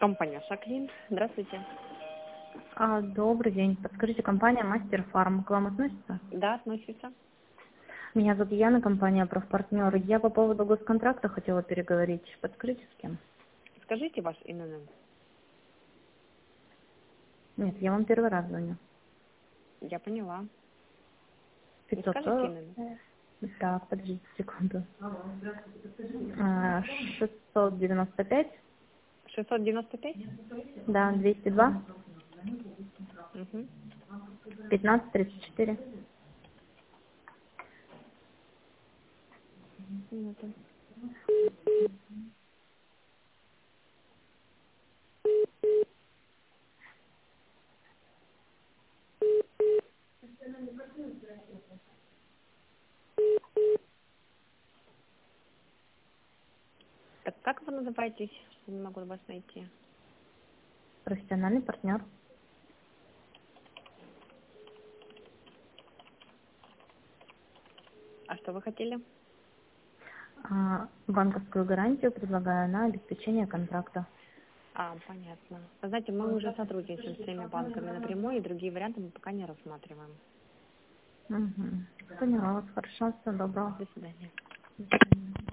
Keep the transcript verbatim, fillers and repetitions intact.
Компания Шаклин. Здравствуйте. А, добрый день. Подскажите, компания Мастер Фарм к вам относится? Да, относится. Меня зовут Яна, компания Профпартнер. Я по поводу госконтракта хотела переговорить. Подскажите, с кем? Скажите ваш ИНН. Нет, я вам первый раз звоню. Я поняла. Не пятьсот скажете сорок. ИНН? Так, подождите секунду. А, шестьсот девяносто пять. шестьсот девяносто пять? Да, двести два. Угу. пятнадцать тридцать четыре. Минуту. Так как вы называетесь? Не могу вас найти. Профессиональный партнер. А что вы хотели? А, банковскую гарантию предлагаю на обеспечение контракта. А, понятно. Вы знаете, мы уже сотрудничаем с всеми банками напрямую, и другие варианты мы пока не рассматриваем. Угу. Поняла вас. Хорошо, всего доброго. До свидания. До свидания.